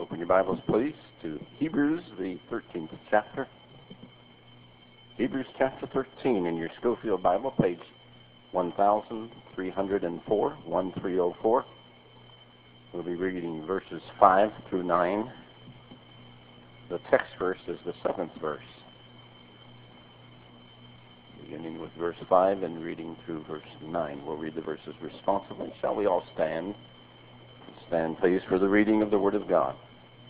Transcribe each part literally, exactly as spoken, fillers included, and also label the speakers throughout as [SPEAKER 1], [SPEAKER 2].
[SPEAKER 1] Open your Bibles, please, to Hebrews, the thirteenth chapter. Hebrews chapter thirteen in your Schofield Bible, page one thousand three hundred four, one three oh four. We'll be reading verses five through nine. The text verse is the seventh verse. Beginning with verse five and reading through verse nine. We'll read the verses responsively. Shall we all stand? Stand, please, for the reading of the Word of God.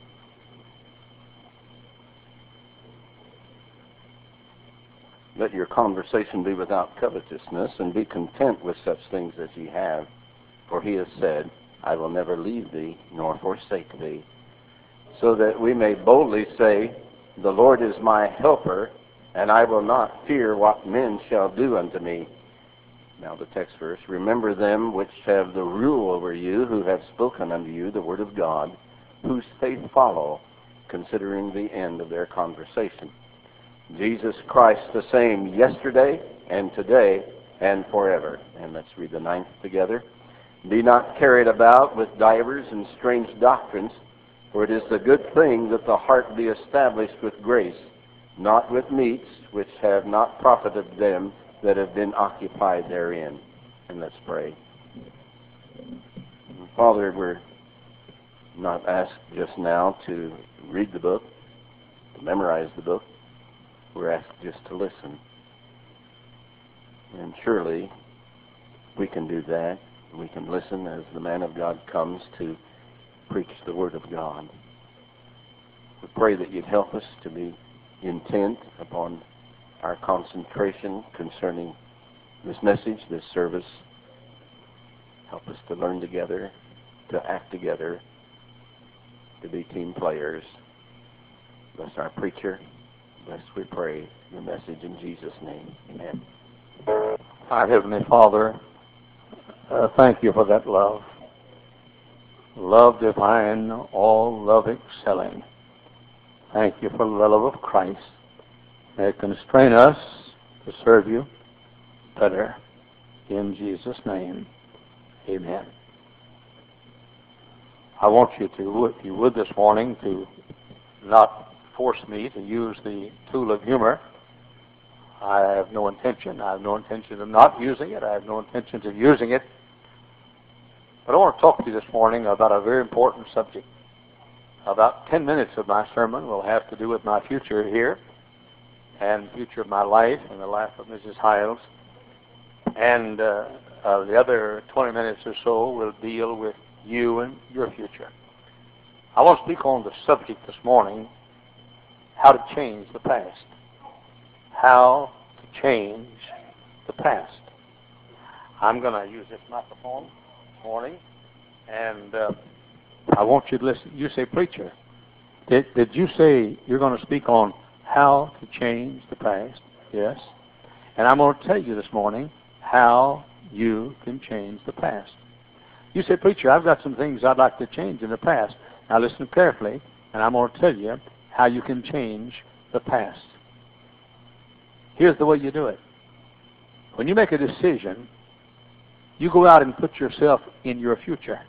[SPEAKER 1] Let your conversation be without covetousness, and be content with such things as ye have. For he has said, I will never leave thee, nor forsake thee. So that we may boldly say, the Lord is my helper, and I will not fear what men shall do unto me. Now the text verse, remember them which have the rule over you, who have spoken unto you the word of God, whose faith follow, considering the end of their conversation. Jesus Christ the same yesterday and today and forever. And let's read the ninth together. Be not carried about with divers and strange doctrines, for it is the good thing that the heart be established with grace, not with meats which have not profited them that have been occupied therein. And let's pray. Father, we're not asked just now to read the book, to memorize the book. We're asked just to listen. And surely we can do that. We can listen as the man of God comes to preach the Word of God. We pray that you'd help us to be intent upon our concentration concerning this message, this service. Help us to learn together, to act together, to be team players. Bless our preacher. Bless, we pray, your message in Jesus' name. Amen.
[SPEAKER 2] Our Heavenly Father, uh, thank you for that love. Love divine, all love excelling. Thank you for the love of Christ. May it constrain us to serve you better. In Jesus' name, amen. I want you to, if you would this morning, to not force me to use the tool of humor. I have no intention. I have no intention of not using it. I have no intention of using it. But I want to talk to you this morning about a very important subject. About ten minutes of my sermon will have to do with my future here, and the future of my life and the life of Missus Hiles. And uh, uh, the other twenty minutes or so will deal with you and your future. I want to speak on the subject this morning, how to change the past. How to change the past. I'm going to use this microphone this morning, and uh, I want you to listen. You say, preacher, did, did you say you're going to speak on how to change the past? Yes. And I'm going to tell you this morning how you can change the past. You say, preacher, I've got some things I'd like to change in the past. Now listen carefully, and I'm going to tell you how you can change the past. Here's the way you do it. When you make a decision, you go out and put yourself in your future.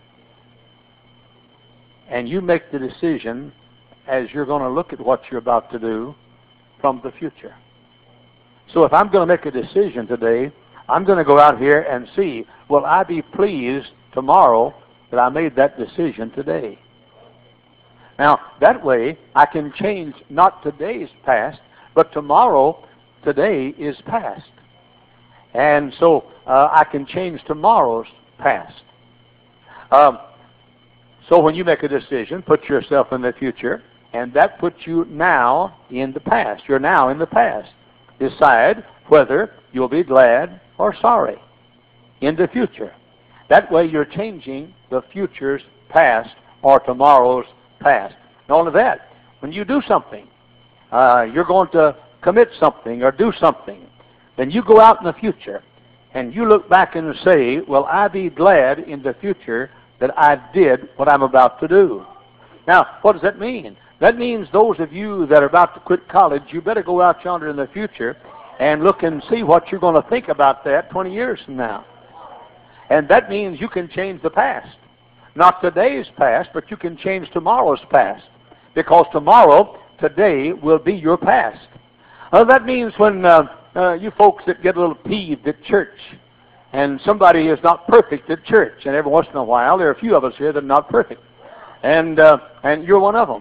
[SPEAKER 2] And you make the decision as you're going to look at what you're about to do from the future. So if I'm going to make a decision today, I'm going to go out here and see, will I be pleased tomorrow that I made that decision today? Now, that way, I can change not today's past, but tomorrow, today is past. And so uh, I can change tomorrow's past. Um, so when you make a decision, put yourself in the future, and that puts you now in the past. You're now in the past. Decide whether you'll be glad or sorry in the future. That way you're changing the future's past or tomorrow's past. Not only that, when you do something, uh, you're going to commit something or do something, then you go out in the future and you look back and say, will I be glad in the future that I did what I'm about to do? Now, what does that mean? That means those of you that are about to quit college, you better go out yonder in the future and look and see what you're going to think about that twenty years from now. And that means you can change the past. not today's past, but you can change tomorrow's past. Because tomorrow, today, will be your past. Uh, that means when uh, uh, you folks that get a little peeved at church, and somebody is not perfect at church, and every once in a while, there are a few of us here that are not perfect. And, uh, and you're one of them.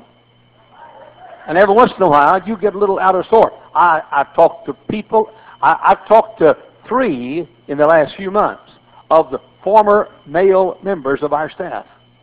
[SPEAKER 2] And every once in a while, you get a little out of sort. I, I've talked to people, I, I've talked to three in the last few months of the former male members of our staff.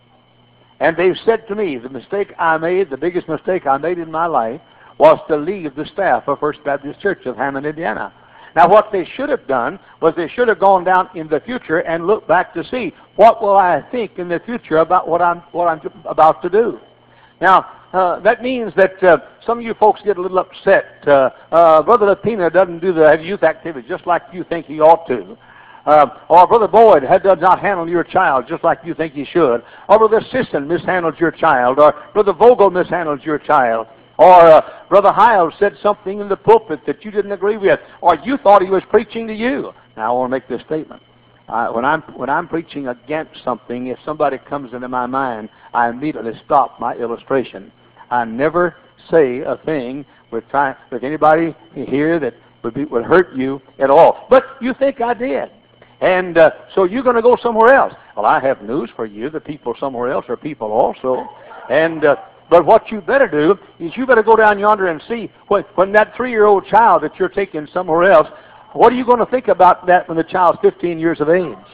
[SPEAKER 2] And they've said to me, the mistake I made, the biggest mistake I made in my life, was to leave the staff of First Baptist Church of Hammond, Indiana. Now, what they should have done was they should have gone down in the future and looked back to see, what will I think in the future about what I'm, what I'm about to do? Now, uh, that means that uh, some of you folks get a little upset. Uh, uh, Brother Lapina doesn't do the youth activities just like you think he ought to. Uh, or Brother Boyd had, does not handle your child just like you think he should. Or Brother Sisson mishandled your child. Or Brother Vogel mishandled your child. Or uh, Brother Hiles said something in the pulpit that you didn't agree with. Or you thought he was preaching to you. Now, I want to make this statement. Uh, when I'm when I'm preaching against something, if somebody comes into my mind, I immediately stop my illustration. I never say a thing with try, with anybody here that would be, would hurt you at all. But you think I did, and uh, so you're going to go somewhere else. Well, I have news for you: the people somewhere else are people also, and. Uh, But what you better do is you better go down yonder and see when, when that three-year-old child that you're taking somewhere else, what are you going to think about that when the child's fifteen years of age?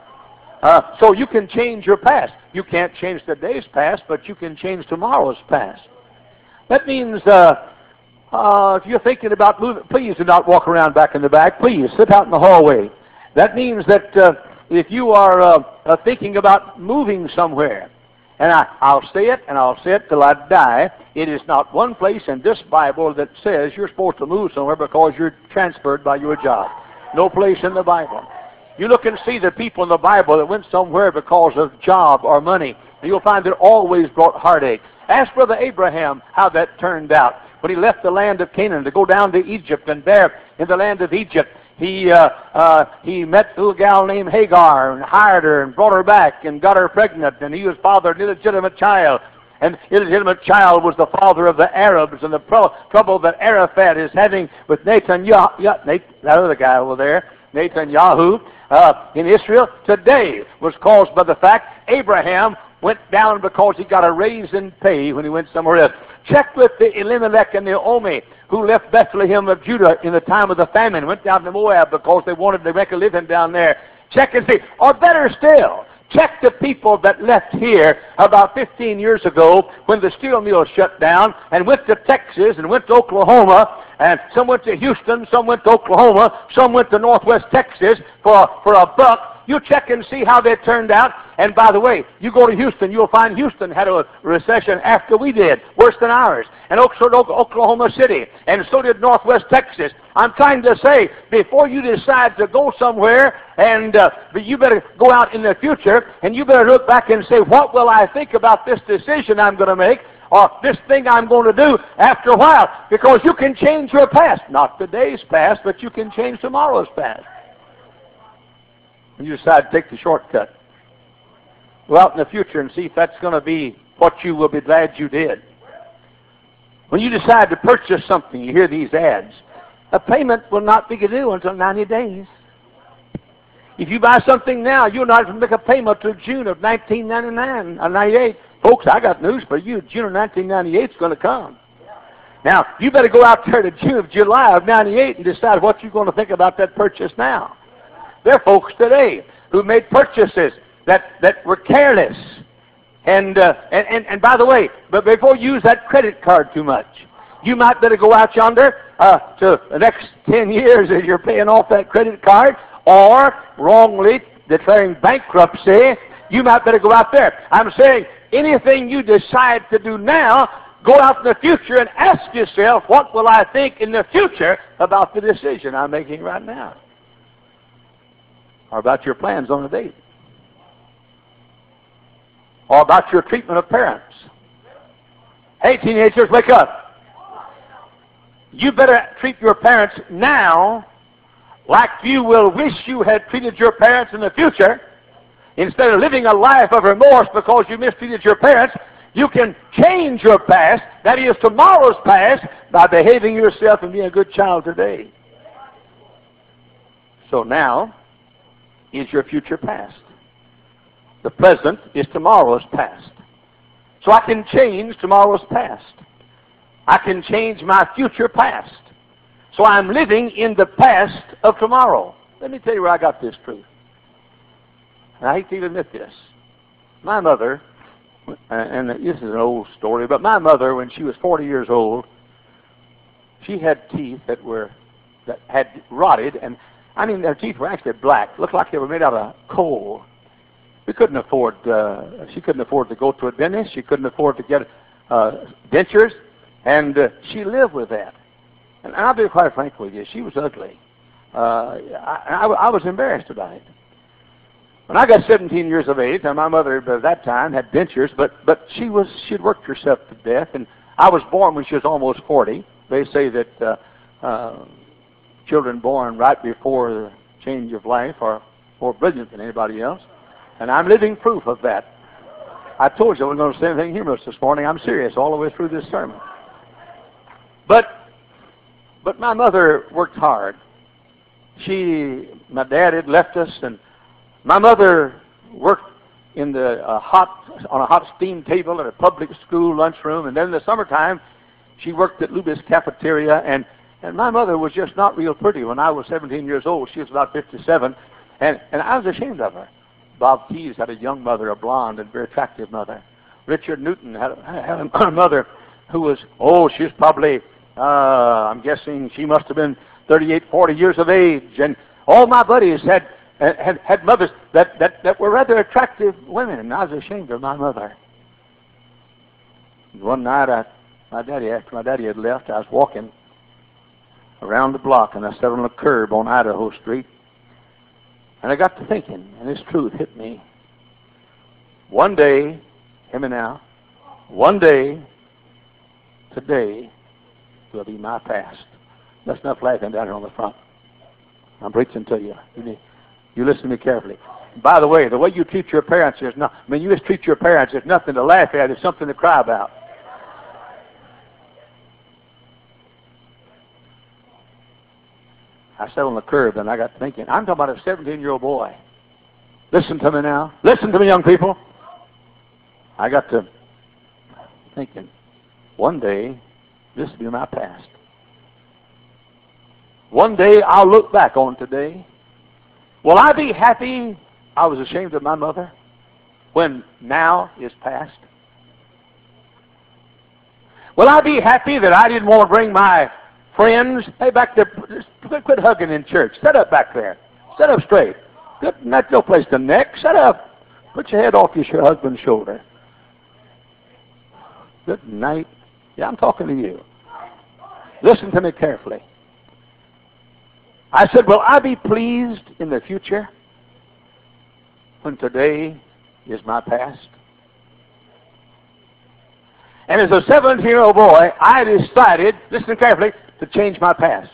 [SPEAKER 2] Uh, so you can change your past. You can't change today's past, but you can change tomorrow's past. That means uh, uh, if you're thinking about moving, please do not walk around back in the back. Please sit out in the hallway. That means that uh, if you are uh, uh, thinking about moving somewhere, and I, I'll say it, and I'll say it till I die, it is not one place in this Bible that says you're supposed to move somewhere because you're transferred by your job. No place in the Bible. You look and see the people in the Bible that went somewhere because of job or money, and you'll find that it always brought heartache. Ask Brother Abraham how that turned out. When he left the land of Canaan to go down to Egypt, and there in the land of Egypt, He uh, uh, he met a little gal named Hagar and hired her and brought her back and got her pregnant, and he was father of an illegitimate child. And illegitimate child was the father of the Arabs, and the pro- trouble that Arafat is having with Netanyahu, yeah, Nat- that other guy over there, Netanyahu, uh, in Israel today was caused by the fact Abraham went down because he got a raise in pay when he went somewhere else. Check with the Elimelech and Naomi, who left Bethlehem of Judah in the time of the famine, went down to Moab because they wanted to make a living down there. Check and see. Or better still, check the people that left here about fifteen years ago when the steel mills shut down and went to Texas and went to Oklahoma, and some went to Houston, some went to Oklahoma, some went to Northwest Texas for, for a buck. You check and see how they turned out. And by the way, you go to Houston, you'll find Houston had a recession after we did, worse than ours. And so did Oklahoma City, and so did Northwest Texas. I'm trying to say, before you decide to go somewhere, and uh, you better go out in the future, and you better look back and say, what will I think about this decision I'm going to make, or this thing I'm going to do after a while? Because you can change your past. Not today's past, but you can change tomorrow's past. And you decide to take the shortcut. Go out in the future and see if that's going to be what you will be glad you did. When you decide to purchase something, you hear these ads. A payment will not be due until ninety days. If you buy something now, you'll not make a payment till June of nineteen ninety-nine or ninety-eight. Folks, I got news for you. June of nineteen ninety-eight is going to come. Now, you better go out there to June of July of ninety-eight and decide what you're going to think about that purchase now. There are folks today who made purchases that, that were careless. And, uh, and, and, and by the way, but before you use that credit card too much, you might better go out yonder uh, to the next ten years as you're paying off that credit card, or wrongly declaring bankruptcy. You might better go out there. I'm saying anything you decide to do now, go out in the future and ask yourself, what will I think in the future about the decision I'm making right now? Or about your plans on a date. Or about your treatment of parents. Hey, teenagers, wake up. You better treat your parents now like you will wish you had treated your parents in the future. Instead of living a life of remorse because you mistreated your parents, you can change your past, that is tomorrow's past, by behaving yourself and being a good child today. So now is your future past. The present is tomorrow's past. So I can change tomorrow's past. I can change my future past. So I'm living in the past of tomorrow. Let me tell you where I got this truth. And I hate to even admit this. My mother, and this is an old story, but my mother, when she was forty years old, she had teeth that were that had rotted, and I mean their teeth were actually black, looked like they were made out of coal. We couldn't afford. Uh, she couldn't afford to go to a dentist. She couldn't afford to get uh, dentures, and uh, she lived with that. And I'll be quite frank with you, she was ugly. Uh, I, I, I was embarrassed about it. When I got seventeen years of age, and my mother at that time had dentures, but but she was she'd worked herself to death, and I was born when she was almost forty. They say that uh, uh, children born right before the change of life are more brilliant than anybody else, and I'm living proof of that. I told you I wasn't going to say anything humorous this morning. I'm serious all the way through this sermon. But but my mother worked hard. She, my dad had left us, and my mother worked in the uh, hot on a hot steam table at a public school lunchroom, and then in the summertime, she worked at Lubis Cafeteria. And and my mother was just not real pretty. When I was seventeen years old, she was about fifty-seven, and and I was ashamed of her. Bob Keyes had a young mother, a blonde and very attractive mother. Richard Newton had a, had a mother who was oh, she was probably uh, I'm guessing she must have been thirty-eight, forty years of age, and all my buddies had. Had, had mothers that, that, that were rather attractive women, and I was ashamed of my mother. And one night, I, my daddy, after my daddy had left, I was walking around the block, and I sat on a curb on Idaho Street, and I got to thinking, and this truth hit me. One day, hear me now, one day, today, will be my past. That's enough laughing down here on the front. I'm preaching to you. You need, You listen to me carefully. By the way, the way you treat your parents is not, I mean, you just treat your parents, there's nothing to laugh at, it's something to cry about. I sat on the curb and I got thinking, I'm talking about a seventeen-year-old boy. Listen to me now. Listen to me, young people. I got to thinking, one day, this will be my past. One day, I'll look back on today. Will I be happy I was ashamed of my mother when now is past? Will I be happy that I didn't want to bring my friends, hey, back there, quit, quit hugging in church. Sit up back there. Sit up straight. Good, not no place to neck. Sit up. Put your head off your husband's shoulder. Good night. Yeah, I'm talking to you. Listen to me carefully. I said, will I be pleased in the future when today is my past? And as a seventeen-year-old boy, I decided, listen carefully, to change my past.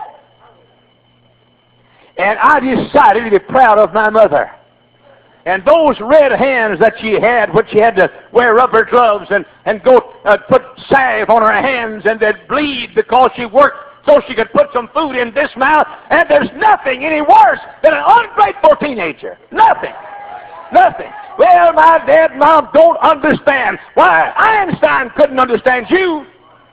[SPEAKER 2] And I decided to be proud of my mother. And those red hands that she had, when she had to wear rubber gloves and, and go uh, put salve on her hands and they'd bleed because she worked so she could put some food in this mouth. And there's nothing any worse than an ungrateful teenager. Nothing. Nothing. Well, my dad and mom don't understand why Einstein couldn't understand you.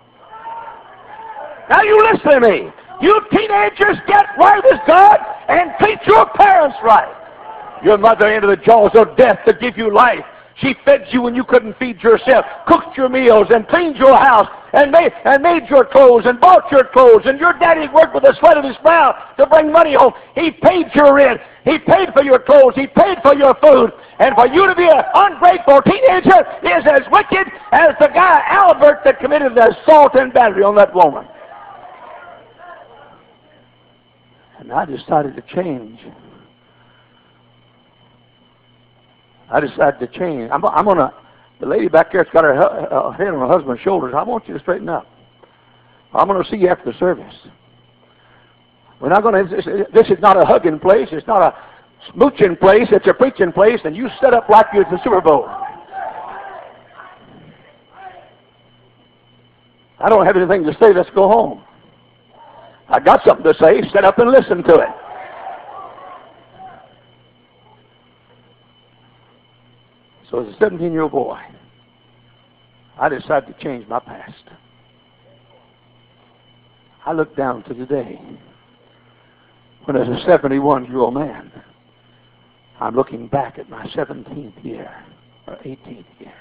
[SPEAKER 2] Now you listen to me. You teenagers, get right with God and treat your parents right. Your mother entered the jaws of death to give you life. She fed you when you couldn't feed yourself, cooked your meals and cleaned your house and made, and made your clothes and bought your clothes. And your daddy worked with the sweat of his brow to bring money home. He paid your rent. He paid for your clothes. He paid for your food. And for you to be an ungrateful teenager is as wicked as the guy Albert that committed the assault and battery on that woman. And I decided to change. I decided to change. I'm, I'm going to, the lady back there's got her uh, head on her husband's shoulders. I want you to straighten up. I'm going to see you after the service. We're not going to, this is not a hugging place. It's not a smooching place, it's a preaching place, and you set up like you're at the Super Bowl. I don't have anything to say, let's go home. I got something to say, sit up and listen to it. So as a seventeen-year-old boy, I decided to change my past. I look down to today, when as a seventy-one-year-old man, I'm looking back at my seventeenth year, or eighteenth year.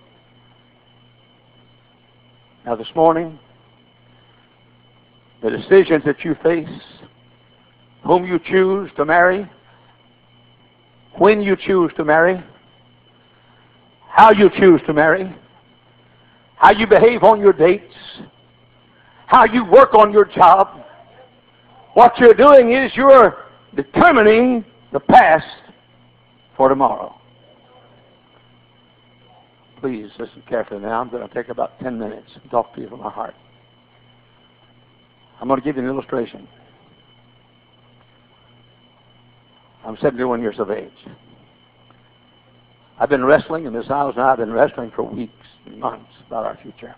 [SPEAKER 2] Now this morning, the decisions that you face, whom you choose to marry, when you choose to marry, how you choose to marry, how you behave on your dates, how you work on your job, what you're doing is you're determining the past for tomorrow. Please listen carefully now. I'm going to take about ten minutes and talk to you from my heart. I'm going to give you an illustration. I'm seventy-one years of age. I've been wrestling in this house, and I've been wrestling for weeks and months about our future.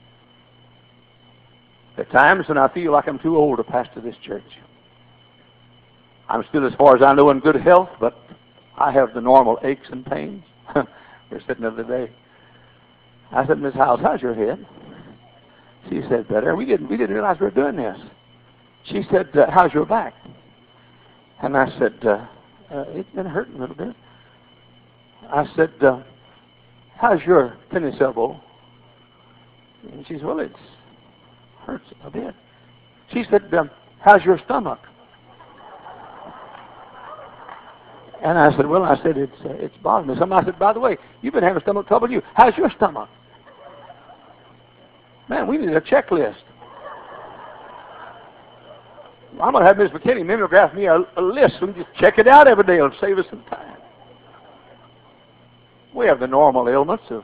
[SPEAKER 2] There are times when I feel like I'm too old to pastor this church. I'm still, as far as I know, in good health, but I have the normal aches and pains. We're sitting the other day. I said, Miss Howes, how's your head? She said, better. We didn't, we didn't realize we were doing this. She said, uh, how's your back? And I said, uh, uh, it's been hurting a little bit. I said, uh, how's your tennis elbow? And she said, well, it hurts a bit. She said, um, how's your stomach? And I said, well, I said, it's uh, it's bothering me. Somebody said, by the way, you've been having stomach trouble, you. How's your stomach? Man, we need a checklist. I'm going to have Miss McKinney mimeograph me a, a list. We can just check it out every day. It'll save us some time. We have the normal ailments of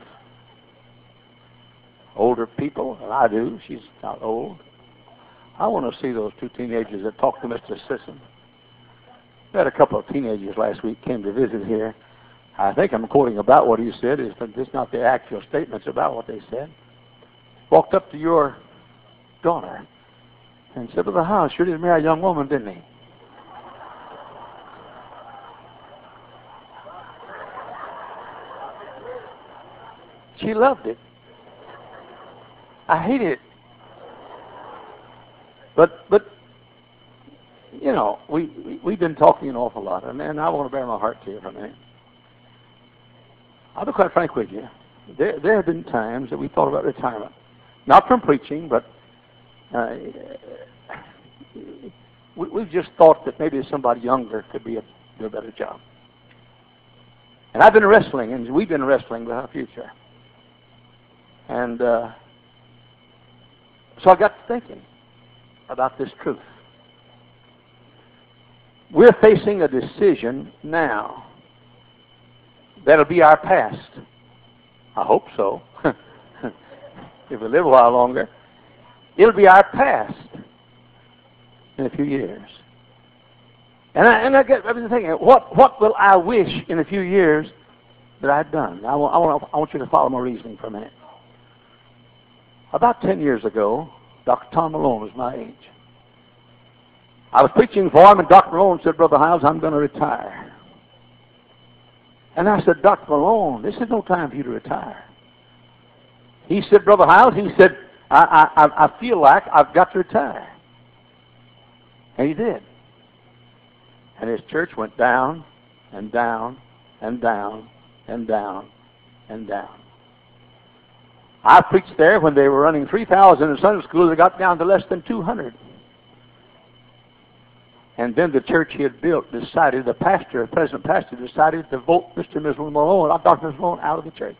[SPEAKER 2] older people, and I do. She's not old. I want to see those two teenagers that talked to Mister Sisson. We had a couple of teenagers last week came to visit here. I think I'm quoting about what he said, is but it's not the actual statements about what they said. Walked up to your daughter and said, Brother Howes sure did marry a young woman, didn't he? She loved it. I hated it. But, but you know, we, we, we've been talking an awful lot, and, and I want to bear my heart to you for a minute. I'll be quite frank with you. There, there have been times that we thought about retirement. Not from preaching, but uh, we, we've just thought that maybe somebody younger could be a, do a better job. And I've been wrestling, and we've been wrestling with our future. And uh, so I got to thinking about this truth. We're facing a decision now that'll be our past. I hope so. If we live a while longer, it'll be our past in a few years. And I, and I get, I've been thinking, what, what will I wish in a few years that I'd done? I want, I, want, I want you to follow my reasoning for a minute. About ten years ago, Doctor Tom Malone was my age. I was preaching for him, and Doctor Malone said, Brother Howes, I'm going to retire. And I said, Doctor Malone, this is no time for you to retire. He said, Brother Howes, he said, I, I, I feel like I've got to retire. And he did. And his church went down and down and down and down and down. I preached there when they were running three thousand in Sunday school. They got down to less than two hundred. And then the church he had built decided, the pastor, the president pastor, decided to vote Mister and Missus Malone, not Doctor Malone, out of the church.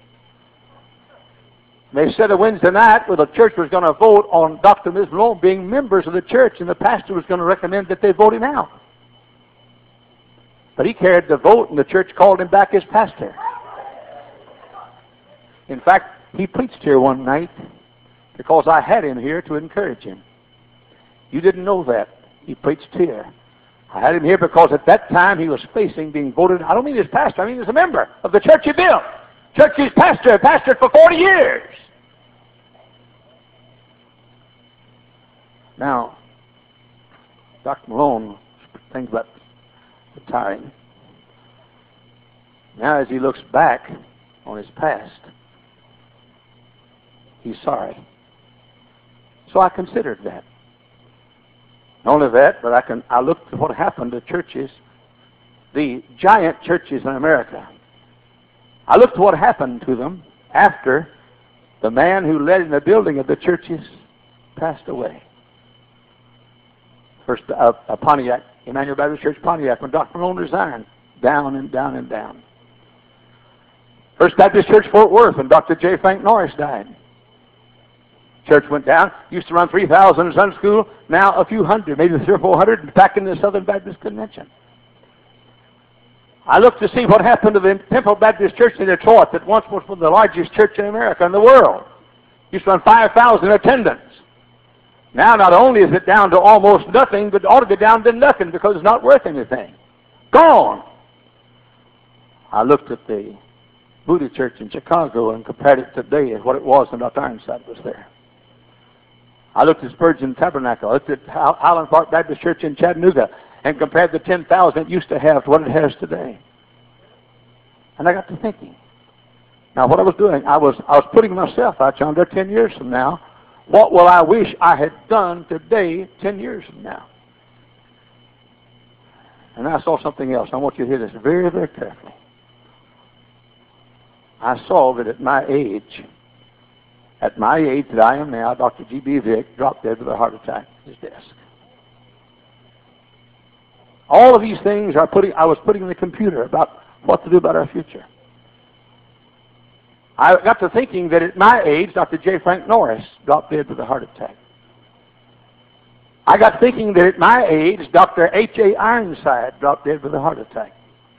[SPEAKER 2] They said a Wednesday night where the church was going to vote on Doctor and Missus Malone being members of the church, and the pastor was going to recommend that they vote him out. But he carried the vote, and the church called him back as pastor. In fact, he preached here one night because I had him here to encourage him. You didn't know that. He preached here. I had him here because at that time he was facing being voted, I don't mean as pastor, I mean as a member of the church he built. Church he's pastor, pastored for forty years. Now, Doctor Malone thinks about retiring. Now as he looks back on his past, he's sorry. So I considered that. Not only that, but I can I looked at what happened to churches, the giant churches in America. I looked at what happened to them after the man who led in the building of the churches passed away. First, uh, uh, Pontiac, Emmanuel Baptist Church, Pontiac, when Doctor Malone resigned, down and down and down. First Baptist Church, Fort Worth, when Doctor J. Frank Norris died. Church went down. Used to run three thousand in Sunday school. Now a few hundred, maybe three or four hundred, back in the Southern Baptist Convention. I looked to see what happened to the Temple Baptist Church in Detroit that once was the largest church in America and the world. Used to run five thousand attendance. Now not only is it down to almost nothing, but it ought to be down to nothing because it's not worth anything. Gone. I looked at the Moody Church in Chicago and compared it today as what it was when Doctor Ironside was there. I looked at Spurgeon Tabernacle. I looked at Highland Park Baptist Church in Chattanooga and compared the ten thousand it used to have to what it has today. And I got to thinking. Now what I was doing, I was I was putting myself out yonder ten years from now. What will I wish I had done today ten years from now? And I saw something else. I want you to hear this very, very carefully. I saw that at my age, at my age that I am now, Doctor G B Vick dropped dead with a heart attack at his desk. All of these things are putting, I was putting in the computer about what to do about our future. I got to thinking that at my age, Doctor J. Frank Norris dropped dead with a heart attack. I got thinking that at my age, Doctor H A Ironside dropped dead with a heart attack.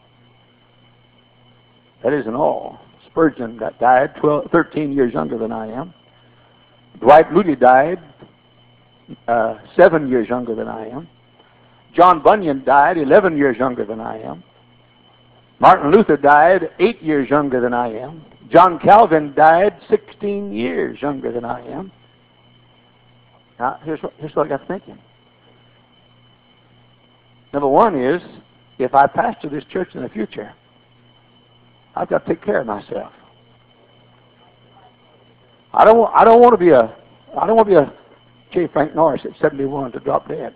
[SPEAKER 2] That isn't all. Spurgeon that died twelve, thirteen years younger than I am. Dwight Moody died uh, seven years younger than I am. John Bunyan died eleven years younger than I am. Martin Luther died eight years younger than I am. John Calvin died sixteen years younger than I am. Now, here's what, here's what I got thinking. Number one is, if I pastor this church in the future, I've got to take care of myself. I don't want, I don't want to be a I don't want to be a J. Frank Norris at seventy-one to drop dead.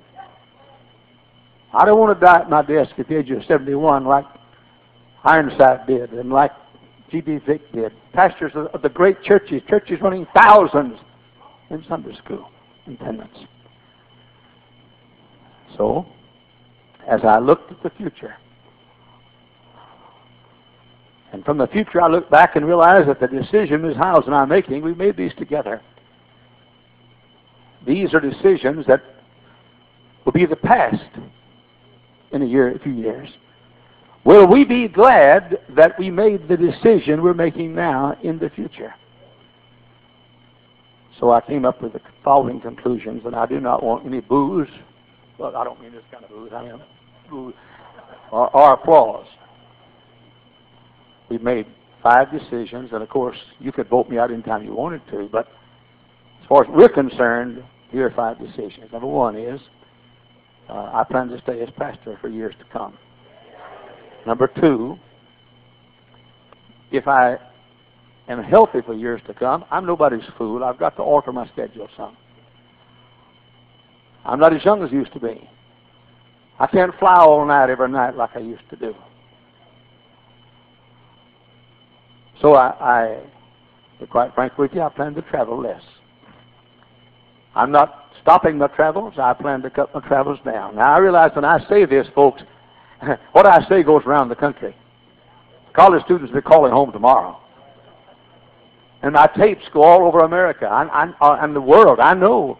[SPEAKER 2] I don't want to die at my desk at the age of seventy-one like Ironside did and like G B Vick did. Pastors of the great churches, churches running thousands in Sunday school attendance. So, as I looked at the future, and from the future I look back and realize that the decision Miz Hiles and I are making, we made these together. These are decisions that will be the past in a year, a few years. Will we be glad that we made the decision we're making now in the future? So I came up with the following conclusions, and I do not want any boos. Well, I don't mean this kind of boos. I mean boos or, or applause. We made five decisions, and of course, you could vote me out anytime you wanted to, but as far as we're concerned, here are five decisions. Number one is, uh, I plan to stay as pastor for years to come. Number two, if I am healthy for years to come, I'm nobody's fool. I've got to alter my schedule some. I'm not as young as I used to be. I can't fly all night every night like I used to do. So I, I to be quite frank with you, I plan to travel less. I'm not stopping my travels. I plan to cut my travels down. Now, I realize when I say this, folks, what I say goes around the country. College students will be calling home tomorrow. And my tapes go all over America and, and the world. I know.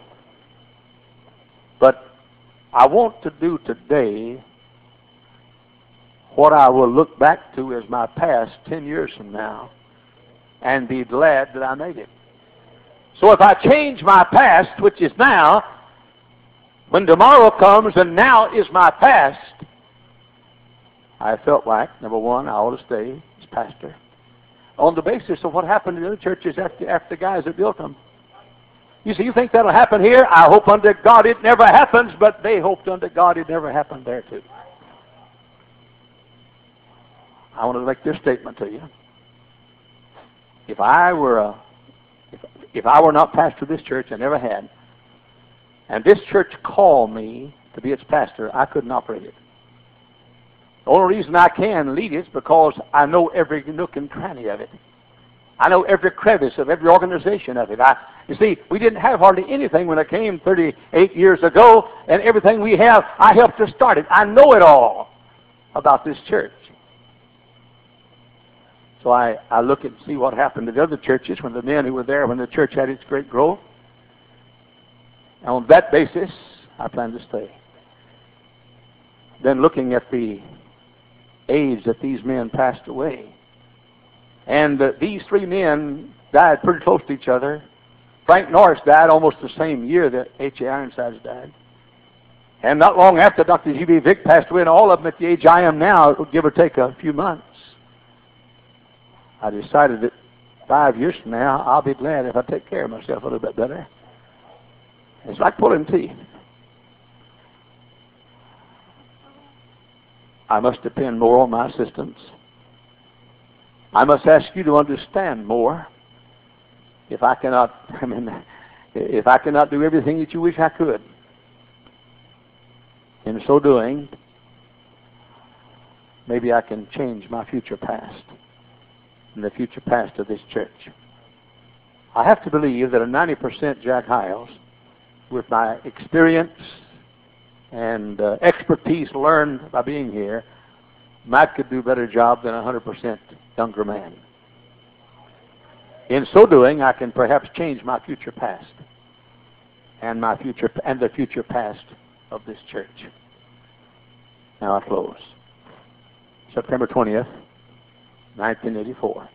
[SPEAKER 2] But I want to do today what I will look back to as my past ten years from now and be glad that I made it. So if I change my past, which is now, When tomorrow comes and now is my past, I felt like, number one, I ought to stay as pastor on the basis of what happened in the other churches after, after the guys that built them. You see, you think that'll happen here? I hope unto God it never happens, but they hoped unto God it never happened there too. I want to make this statement to you. If I were a, if, if I were not pastor of this church, I never had, and this church called me to be its pastor, I couldn't operate it. The only reason I can lead it is because I know every nook and cranny of it. I know every crevice of every organization of it. I, you see, we didn't have hardly anything when I came thirty-eight years ago, and everything we have, I helped to start it. I know it all about this church. So I, I look and see what happened to the other churches when the men who were there when the church had its great growth. And on that basis, I plan to stay. Then looking at the age that these men passed away, and uh, these three men died pretty close to each other. Frank Norris died almost the same year that H A Ironsides died. And not long after Doctor G B Vick passed away, and all of them at the age I am now, give or take a few months, I decided that five years from now, I'll be glad if I take care of myself a little bit better. It's like pulling teeth. I must depend more on my assistants. I must ask you to understand more. If I cannot, I mean, if I cannot do everything that you wish I could, in so doing, maybe I can change my future past and the future past of this church. I have to believe that a ninety percent Jack Hyles, with my experience and uh, expertise learned by being here, might could do a better job than a one hundred percent younger man. In so doing, I can perhaps change my future past and my future and the future past of this church. Now I close. September twentieth, nineteen eighty-four.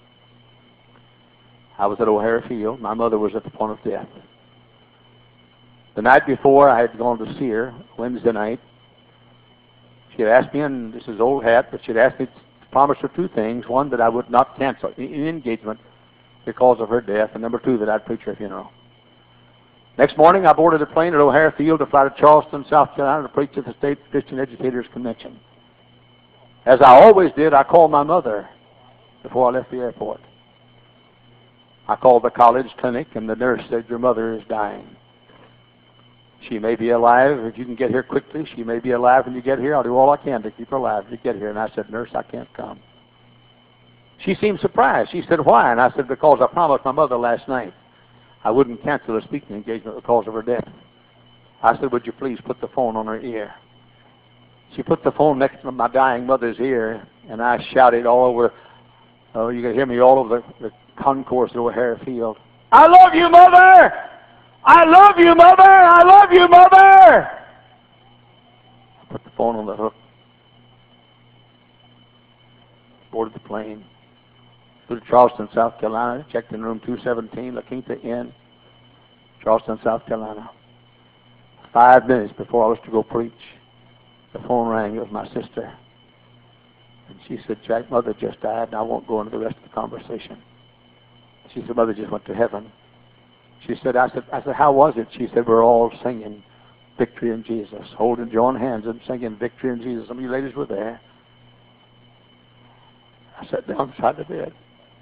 [SPEAKER 2] I was at O'Hara Field. My mother was at the point of death. The night before, I had gone to see her, Wednesday night. She had asked me, and this is old hat, but she had asked me to promise her two things. One, that I would not cancel any engagement because of her death, and number two, that I'd preach her funeral. Next morning, I boarded a plane at O'Hara Field to fly to Charleston, South Carolina, to preach at the State Christian Educators Convention. As I always did, I called my mother before I left the airport. I called the college clinic, and the nurse said, "Your mother is dying. She may be alive if you can get here quickly. She may be alive when you get here. I'll do all I can to keep her alive when you get here." And I said, "Nurse, I can't come." She seemed surprised. She said, "Why?" And I said, "Because I promised my mother last night I wouldn't cancel a speaking engagement because of her death." I said, "Would you please put the phone on her ear?" She put the phone next to my dying mother's ear, and I shouted all over, oh, you could hear me all over the, the concourse at O'Hara Field, "I love you, Mother! I love you, Mother! I love you, Mother!" I put the phone on the hook, boarded the plane, flew to Charleston, South Carolina, checked in room two seventeen, La Quinta Inn, Charleston, South Carolina. Five minutes before I was to go preach, the phone rang. It was my sister. And she said, "Jack, Mother just died, and I won't go into the rest of the conversation." She said, "Mother just went to heaven." She said, I said, I said, "How was it?" She said, "We're all singing Victory in Jesus, holding, joining hands and singing Victory in Jesus." Some of you ladies were there. I sat down beside the bed.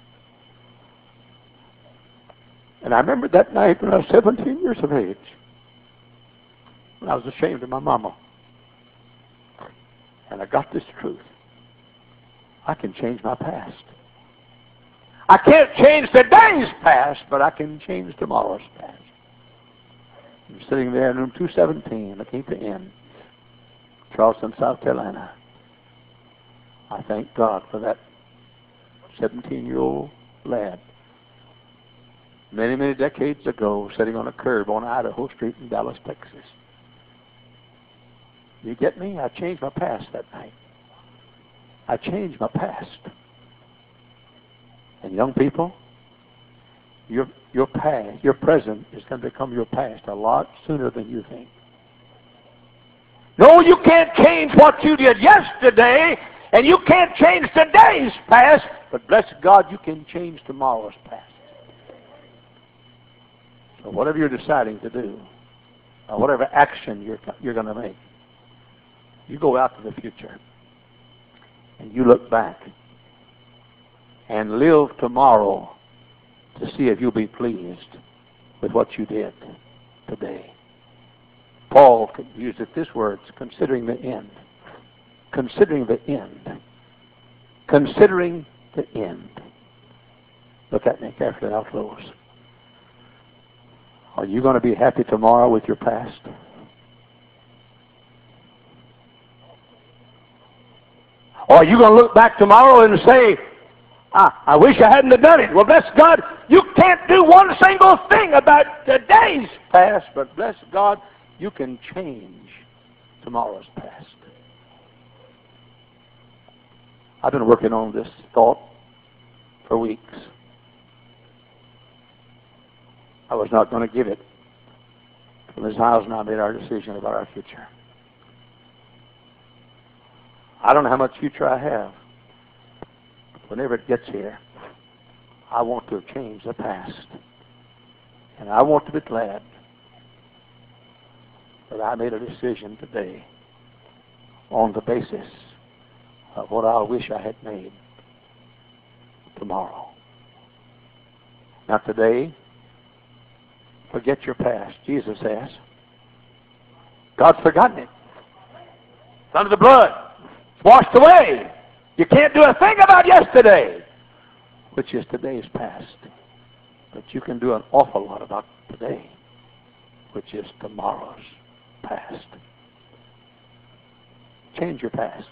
[SPEAKER 2] And I remember that night when I was seventeen years of age, when I was ashamed of my mama. And I got this truth. I can change my past. I can't change today's past, but I can change tomorrow's past. I'm sitting there in room two seventeen, looking at the inn, Charleston, South Carolina. I thank God for that seventeen-year-old lad, many, many decades ago, sitting on a curb on Idaho Street in Dallas, Texas. You get me? I changed my past that night. I changed my past. And young people, your your past, your present is going to become your past a lot sooner than you think. No, you can't change what you did yesterday, and you can't change today's past, but bless God, you can change tomorrow's past. So whatever you're deciding to do, or whatever action you're, you're going to make, you go out to the future, and you look back, and live tomorrow to see if you'll be pleased with what you did today. Paul used it this words, considering the end. Considering the end. Considering the end. Look at me carefully, I'll close. Are you going to be happy tomorrow with your past? Or are you going to look back tomorrow and say, ah, I wish I hadn't have done it? Well, bless God, you can't do one single thing about today's past, but bless God, you can change tomorrow's past. I've been working on this thought for weeks. I was not going to give it till Miz Hiles and I made our decision about our future. I don't know how much future I have. Whenever it gets here, I want to have changed the past. And I want to be glad that I made a decision today on the basis of what I wish I had made tomorrow. Now today, forget your past, Jesus says. God's forgotten it. It's under the blood. It's washed away. You can't do a thing about yesterday, which is today's past. But you can do an awful lot about today, which is tomorrow's past. Change your past.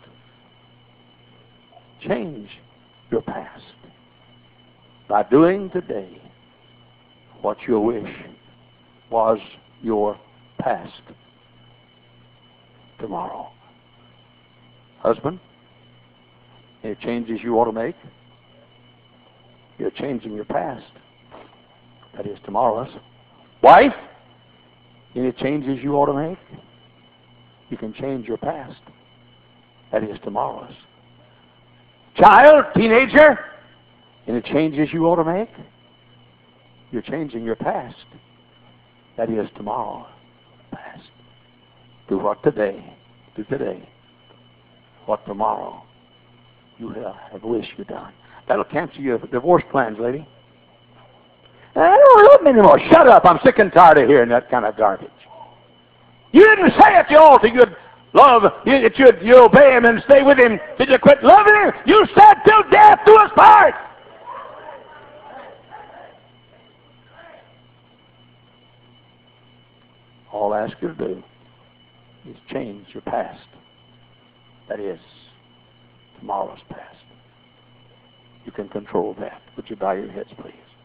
[SPEAKER 2] Change your past by doing today what you wish was your past tomorrow. Husband, any changes you ought to make? You're changing your past. That is tomorrow's. Wife, any changes you ought to make? You can change your past. That is tomorrow's. Child, teenager, any changes you ought to make? You're changing your past. That is tomorrow's past. Do what today. Do today what tomorrow you have, have wished you'd done. That'll cancel your divorce plans, lady. I don't love him anymore. Shut up. I'm sick and tired of hearing that kind of garbage. You didn't say at the altar you'd love, that you'd, you'd obey him and stay with him till you quit loving him. You said till death do us part. All I ask you to do is change your past. That is tomorrow's past. You can control that. Would you bow your heads, please?